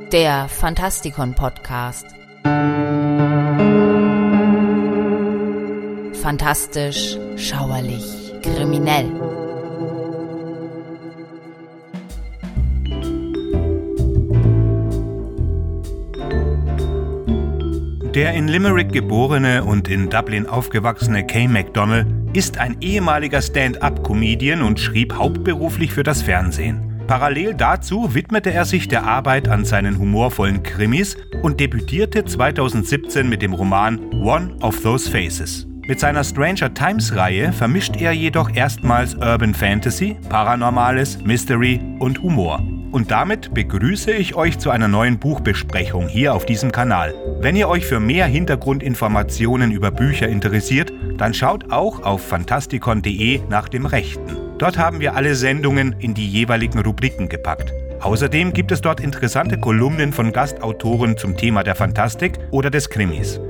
Der Fantastikon-Podcast. Fantastisch, schauerlich, kriminell. Der in Limerick geborene und in Dublin aufgewachsene Kay MacDonald ist ein ehemaliger Stand-up-Comedian und schrieb hauptberuflich für das Fernsehen. Parallel dazu widmete er sich der Arbeit an seinen humorvollen Krimis und debütierte 2017 mit dem Roman One of Those Faces. Mit seiner Stranger Times-Reihe vermischt er jedoch erstmals Urban Fantasy, Paranormales, Mystery und Humor. Und damit begrüße ich euch zu einer neuen Buchbesprechung hier auf diesem Kanal. Wenn ihr euch für mehr Hintergrundinformationen über Bücher interessiert, dann schaut auch auf fantastikon.de nach dem Rechten. Dort haben wir alle Sendungen in die jeweiligen Rubriken gepackt. Außerdem gibt es dort interessante Kolumnen von Gastautoren zum Thema der Fantastik oder des Krimis.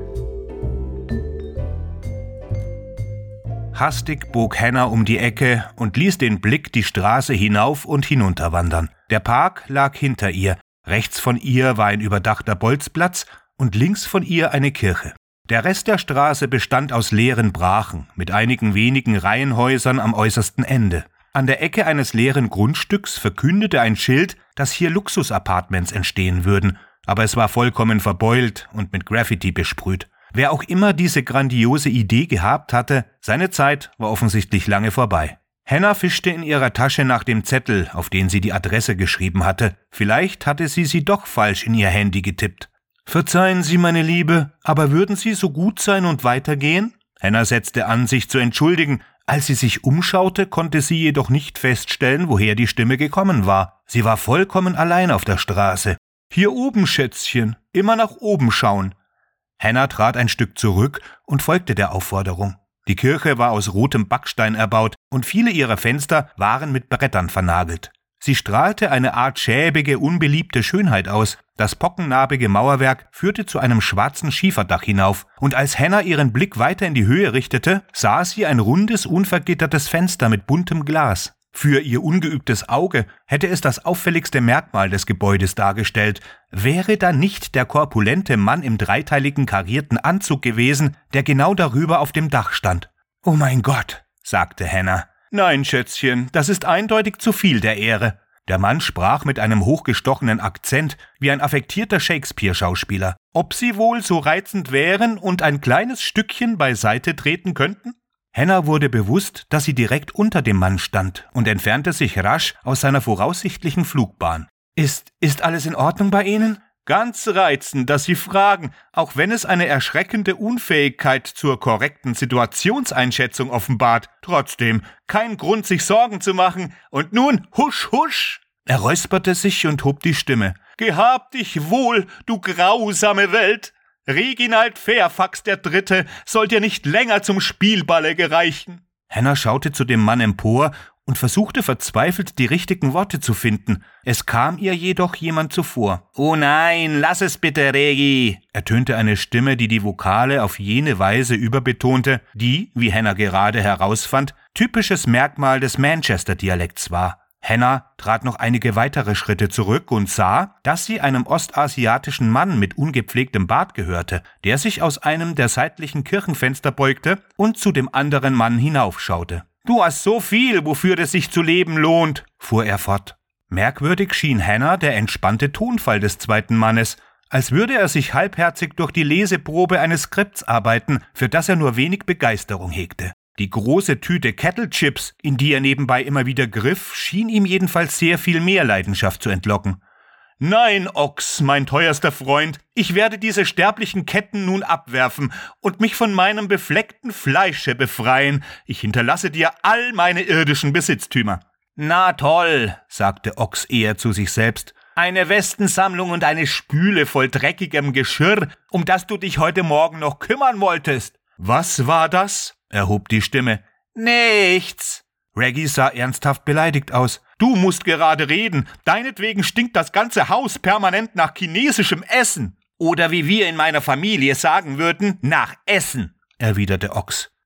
Hastig bog Hannah um die Ecke und ließ den Blick die Straße hinauf und hinunter wandern. Der Park lag hinter ihr, rechts von ihr war ein überdachter Bolzplatz und links von ihr eine Kirche. Der Rest der Straße bestand aus leeren Brachen, mit einigen wenigen Reihenhäusern am äußersten Ende. An der Ecke eines leeren Grundstücks verkündete ein Schild, dass hier Luxus-Apartments entstehen würden, aber es war vollkommen verbeult und mit Graffiti besprüht. Wer auch immer diese grandiose Idee gehabt hatte, seine Zeit war offensichtlich lange vorbei. Hannah fischte in ihrer Tasche nach dem Zettel, auf den sie die Adresse geschrieben hatte. Vielleicht hatte sie doch falsch in ihr Handy getippt. »Verzeihen Sie, meine Liebe, aber würden Sie so gut sein und weitergehen?« Hannah setzte an, sich zu entschuldigen. Als sie sich umschaute, konnte sie jedoch nicht feststellen, woher die Stimme gekommen war. Sie war vollkommen allein auf der Straße. »Hier oben, Schätzchen, immer nach oben schauen.« Hannah trat ein Stück zurück und folgte der Aufforderung. Die Kirche war aus rotem Backstein erbaut und viele ihrer Fenster waren mit Brettern vernagelt. Sie strahlte eine Art schäbige, unbeliebte Schönheit aus. Das pockennarbige Mauerwerk führte zu einem schwarzen Schieferdach hinauf, und als Hannah ihren Blick weiter in die Höhe richtete, sah sie ein rundes, unvergittertes Fenster mit buntem Glas. Für ihr ungeübtes Auge hätte es das auffälligste Merkmal des Gebäudes dargestellt. Wäre da nicht der korpulente Mann im dreiteiligen karierten Anzug gewesen, der genau darüber auf dem Dach stand? »Oh mein Gott«, sagte Hannah. »Nein, Schätzchen, das ist eindeutig zu viel der Ehre.« Der Mann sprach mit einem hochgestochenen Akzent, wie ein affektierter Shakespeare-Schauspieler. »Ob Sie wohl so reizend wären und ein kleines Stückchen beiseite treten könnten?« Hannah wurde bewusst, dass sie direkt unter dem Mann stand und entfernte sich rasch aus seiner voraussichtlichen Flugbahn. »Ist alles in Ordnung bei Ihnen?« »Ganz reizend, dass Sie fragen, auch wenn es eine erschreckende Unfähigkeit zur korrekten Situationseinschätzung offenbart. Trotzdem, kein Grund, sich Sorgen zu machen. Und nun, husch, husch!« Er räusperte sich und hob die Stimme. »Gehab dich wohl, du grausame Welt! Reginald Fairfax III. soll dir nicht länger zum Spielballe gereichen.« Hannah schaute zu dem Mann empor und versuchte verzweifelt, die richtigen Worte zu finden. Es kam ihr jedoch jemand zuvor. »Oh nein, lass es bitte, Regi«, ertönte eine Stimme, die die Vokale auf jene Weise überbetonte, die, wie Hannah gerade herausfand, typisches Merkmal des Manchester-Dialekts war. Hannah trat noch einige weitere Schritte zurück und sah, dass sie einem ostasiatischen Mann mit ungepflegtem Bart gehörte, der sich aus einem der seitlichen Kirchenfenster beugte und zu dem anderen Mann hinaufschaute. »Du hast so viel, wofür es sich zu leben lohnt«, fuhr er fort. Merkwürdig schien Hannah der entspannte Tonfall des zweiten Mannes, als würde er sich halbherzig durch die Leseprobe eines Skripts arbeiten, für das er nur wenig Begeisterung hegte. Die große Tüte Kettle Chips, in die er nebenbei immer wieder griff, schien ihm jedenfalls sehr viel mehr Leidenschaft zu entlocken. »Nein, Ochs, mein teuerster Freund, ich werde diese sterblichen Ketten nun abwerfen und mich von meinem befleckten Fleische befreien. Ich hinterlasse dir all meine irdischen Besitztümer.« »Na toll«, sagte Ochs eher zu sich selbst, »eine Westensammlung und eine Spüle voll dreckigem Geschirr, um das du dich heute Morgen noch kümmern wolltest.« »Was war das?« erhob die Stimme. »Nichts.« Reggie sah ernsthaft beleidigt aus. »Du musst gerade reden. Deinetwegen stinkt das ganze Haus permanent nach chinesischem Essen.« »Oder wie wir in meiner Familie sagen würden, nach Essen«, erwiderte Ochs.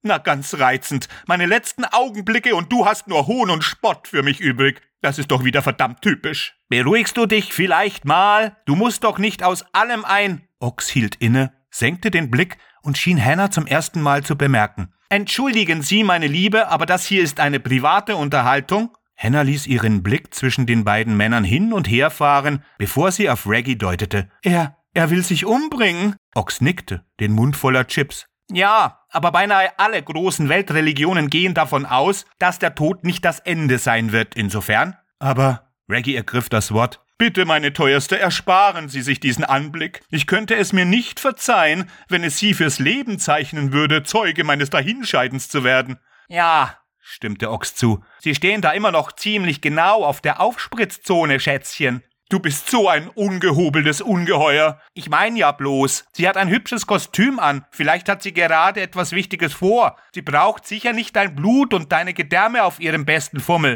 Na, ganz reizend. Meine letzten Augenblicke und du hast nur Hohn und Spott für mich übrig. Das ist doch wieder verdammt typisch. Beruhigst du dich vielleicht mal? Du musst doch nicht aus allem ein... Ox hielt inne, senkte den Blick und schien Hannah zum ersten Mal zu bemerken. Entschuldigen Sie, meine Liebe, aber das hier ist eine private Unterhaltung. Hannah ließ ihren Blick zwischen den beiden Männern hin und her fahren, bevor sie auf Reggie deutete. Er will sich umbringen. Ox nickte, den Mund voller Chips. Ja, aber beinahe alle großen Weltreligionen gehen davon aus, dass der Tod nicht das Ende sein wird, insofern. Aber Reggie ergriff das Wort. Bitte, meine Teuerste, ersparen Sie sich diesen Anblick. Ich könnte es mir nicht verzeihen, wenn es Sie fürs Leben zeichnen würde, Zeuge meines Dahinscheidens zu werden. Ja, stimmte Ox zu. Sie stehen da immer noch ziemlich genau auf der Aufspritzzone, Schätzchen. Du bist so ein ungehobeltes Ungeheuer. Ich meine ja bloß, sie hat ein hübsches Kostüm an. Vielleicht hat sie gerade etwas Wichtiges vor. Sie braucht sicher nicht dein Blut und deine Gedärme auf ihrem besten Fummel.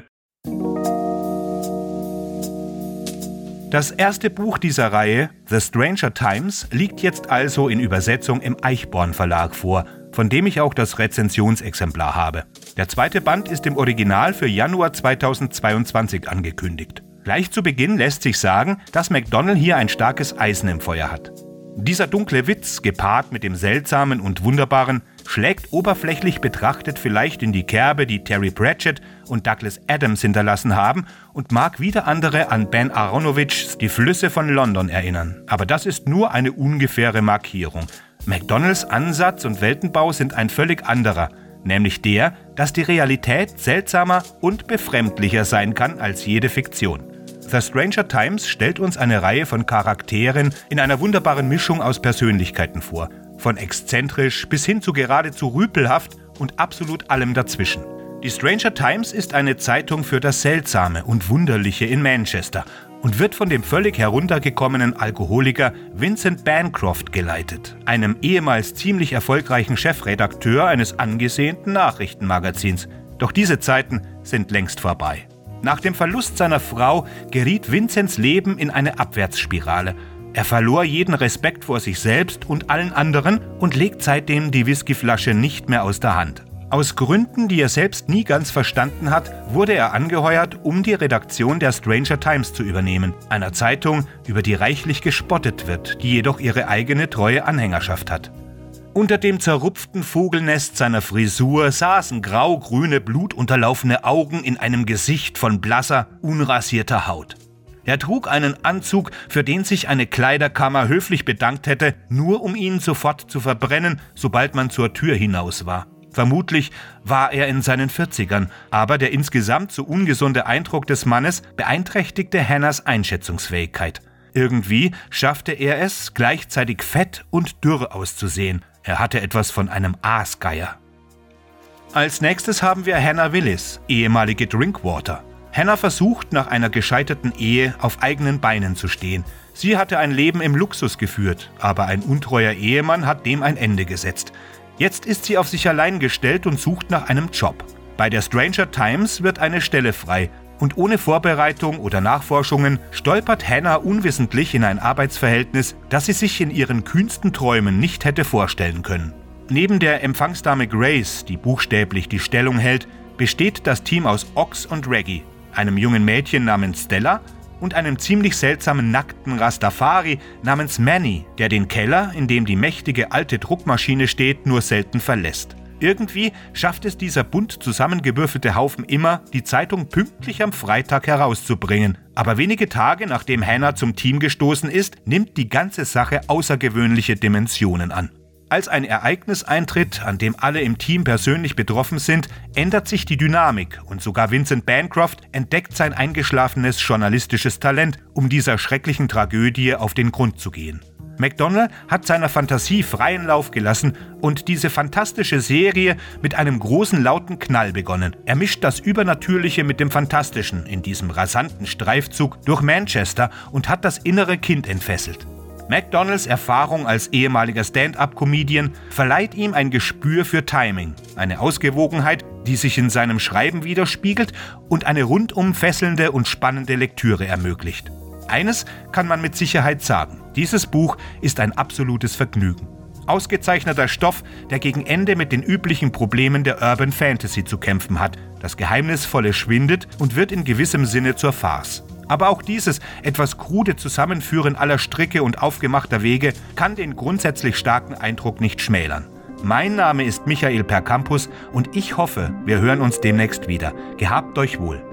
Das erste Buch dieser Reihe, The Stranger Times, liegt jetzt also in Übersetzung im Eichborn Verlag vor, von dem ich auch das Rezensionsexemplar habe. Der zweite Band ist im Original für Januar 2022 angekündigt. Gleich zu Beginn lässt sich sagen, dass McDonnell hier ein starkes Eisen im Feuer hat. Dieser dunkle Witz, gepaart mit dem Seltsamen und Wunderbaren, schlägt oberflächlich betrachtet vielleicht in die Kerbe, die Terry Pratchett und Douglas Adams hinterlassen haben und mag wieder andere an Ben Aronovichs Die Flüsse von London erinnern. Aber das ist nur eine ungefähre Markierung. McDonnells Ansatz und Weltenbau sind ein völlig anderer, nämlich der, dass die Realität seltsamer und befremdlicher sein kann als jede Fiktion. The Stranger Times stellt uns eine Reihe von Charakteren in einer wunderbaren Mischung aus Persönlichkeiten vor, von exzentrisch bis hin zu geradezu rüpelhaft und absolut allem dazwischen. Die Stranger Times ist eine Zeitung für das Seltsame und Wunderliche in Manchester und wird von dem völlig heruntergekommenen Alkoholiker Vincent Bancroft geleitet, einem ehemals ziemlich erfolgreichen Chefredakteur eines angesehenen Nachrichtenmagazins. Doch diese Zeiten sind längst vorbei. Nach dem Verlust seiner Frau geriet Vincents Leben in eine Abwärtsspirale. Er verlor jeden Respekt vor sich selbst und allen anderen und legt seitdem die Whiskyflasche nicht mehr aus der Hand. Aus Gründen, die er selbst nie ganz verstanden hat, wurde er angeheuert, um die Redaktion der Stranger Times zu übernehmen, einer Zeitung, über die reichlich gespottet wird, die jedoch ihre eigene treue Anhängerschaft hat. Unter dem zerrupften Vogelnest seiner Frisur saßen grau-grüne, blutunterlaufene Augen in einem Gesicht von blasser, unrasierter Haut. Er trug einen Anzug, für den sich eine Kleiderkammer höflich bedankt hätte, nur um ihn sofort zu verbrennen, sobald man zur Tür hinaus war. Vermutlich war er in seinen 40ern, aber der insgesamt so ungesunde Eindruck des Mannes beeinträchtigte Hannahs Einschätzungsfähigkeit. Irgendwie schaffte er es, gleichzeitig fett und dürr auszusehen. Er hatte etwas von einem Aasgeier. Als nächstes haben wir Hannah Willis, ehemalige Drinkwater. Hannah versucht, nach einer gescheiterten Ehe auf eigenen Beinen zu stehen. Sie hatte ein Leben im Luxus geführt, aber ein untreuer Ehemann hat dem ein Ende gesetzt. Jetzt ist sie auf sich allein gestellt und sucht nach einem Job. Bei der Stranger Times wird eine Stelle frei und ohne Vorbereitung oder Nachforschungen stolpert Hannah unwissentlich in ein Arbeitsverhältnis, das sie sich in ihren kühnsten Träumen nicht hätte vorstellen können. Neben der Empfangsdame Grace, die buchstäblich die Stellung hält, besteht das Team aus Ox und Reggie, einem jungen Mädchen namens Stella und einem ziemlich seltsamen nackten Rastafari namens Manny, der den Keller, in dem die mächtige alte Druckmaschine steht, nur selten verlässt. Irgendwie schafft es dieser bunt zusammengewürfelte Haufen immer, die Zeitung pünktlich am Freitag herauszubringen. Aber wenige Tage nachdem Hannah zum Team gestoßen ist, nimmt die ganze Sache außergewöhnliche Dimensionen an. Als ein Ereignis eintritt, an dem alle im Team persönlich betroffen sind, ändert sich die Dynamik und sogar Vincent Bancroft entdeckt sein eingeschlafenes journalistisches Talent, um dieser schrecklichen Tragödie auf den Grund zu gehen. McDonnell hat seiner Fantasie freien Lauf gelassen und diese fantastische Serie mit einem großen lauten Knall begonnen. Er mischt das Übernatürliche mit dem Fantastischen in diesem rasanten Streifzug durch Manchester und hat das innere Kind entfesselt. McDonnells Erfahrung als ehemaliger Stand-up-Comedian verleiht ihm ein Gespür für Timing, eine Ausgewogenheit, die sich in seinem Schreiben widerspiegelt und eine rundum fesselnde und spannende Lektüre ermöglicht. Eines kann man mit Sicherheit sagen: Dieses Buch ist ein absolutes Vergnügen. Ausgezeichneter Stoff, der gegen Ende mit den üblichen Problemen der Urban Fantasy zu kämpfen hat. Das Geheimnisvolle schwindet und wird in gewissem Sinne zur Farce. Aber auch dieses etwas krude Zusammenführen aller Stricke und aufgemachter Wege kann den grundsätzlich starken Eindruck nicht schmälern. Mein Name ist Michael Percampus und ich hoffe, wir hören uns demnächst wieder. Gehabt euch wohl.